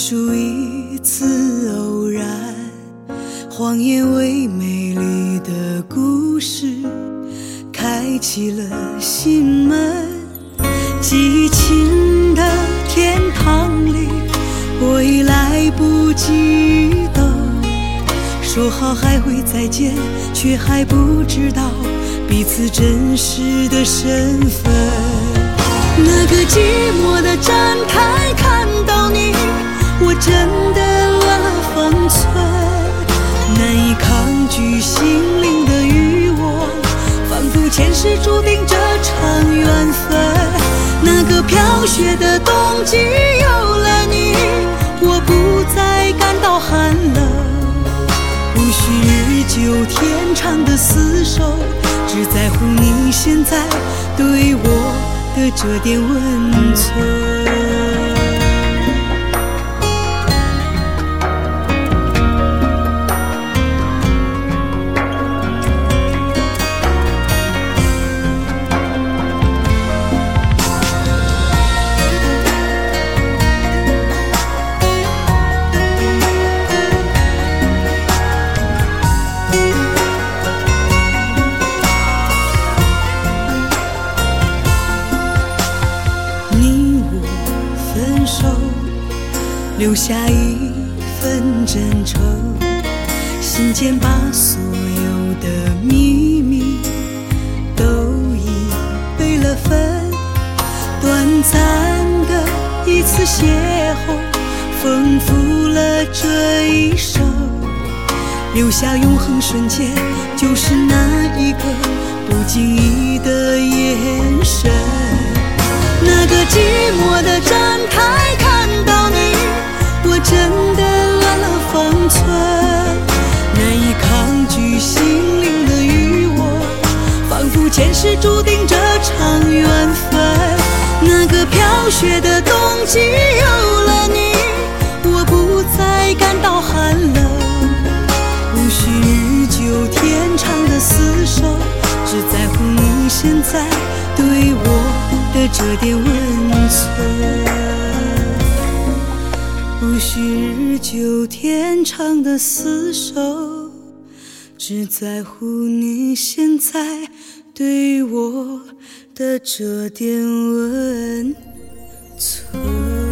数一次偶然，谎言为美丽的故事开启了心门。激情的天堂里，我已来不及等。说好还会再见，却还不知道彼此真实的身份。那个寂寞的站台看到你，我真的乱了分寸，难以抗拒心灵的欲望，仿佛前世注定这场缘分。那个飘雪的冬季有了你，我不再感到寒冷，无需日久天长的厮守，只在乎你现在对我的这点温存。留下一份真诚，心间把所有的秘密都已备了份。短暂的一次邂逅，丰富了这一生，留下永恒瞬间，就是那一个不经意的眼神。那个寂寞的站台看到你，我真的乱了分寸，难以抗拒心灵的欲望，仿佛前世注定这场缘分。那个飘雪的冬季有了你，我不再感到寒冷，无需日久天长的厮守，只在乎你现在对我的这点温存。无需日久天长的厮守，只在乎你现在对我的这点温存。